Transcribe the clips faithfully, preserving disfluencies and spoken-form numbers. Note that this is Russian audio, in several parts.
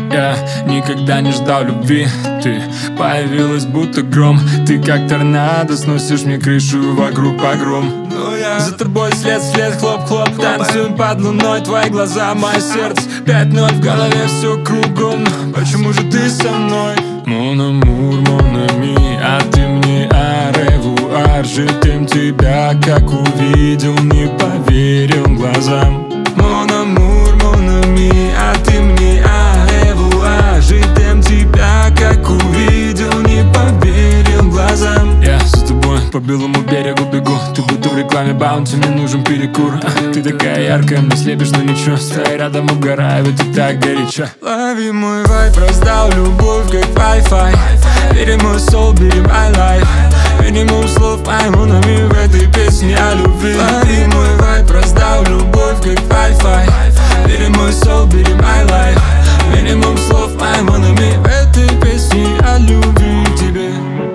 Я никогда не ждал любви, ты появилась будто гром. Ты как торнадо, сносишь мне крышу, вокруг погром. За тобой след, след, хлоп-хлоп, танцуем под луной, твои глаза, мое сердце. Пять ноль в голове, все кругом, почему же ты со мной? Mon amour, mon ami, а ты мне аревуар. Ждем тебя, как увидел, не поверил глазам. Mon amour, mon ami, а ты мне аревуар. Ждем тебя, как увидел, не поверил глазам. Я за тобой по белому берегу бегу, ты будто в рекламе баунти, мне нужен перекур. а, Ты такая яркая, мне слепишь, но ничего, стоя рядом угораю, ведь ты так горячо. Лови мой вайб, раздал любовь как Wi-Fi. Бери мой soul, бери my life. Минимум слов, my mon ami, в этой песне о любви. Лови мой вайб, раздал любовь как Wi-Fi. Бери мой soul, бери my life. Минимум слов, my mon ami, в этой песне о любви к тебе.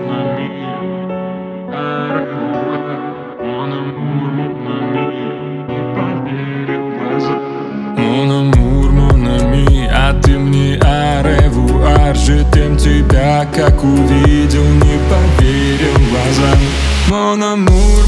Mon amour, mon ami, а ты мне аревуар. Ждем тебя, как увидел, не поверил глазам. Mon amour,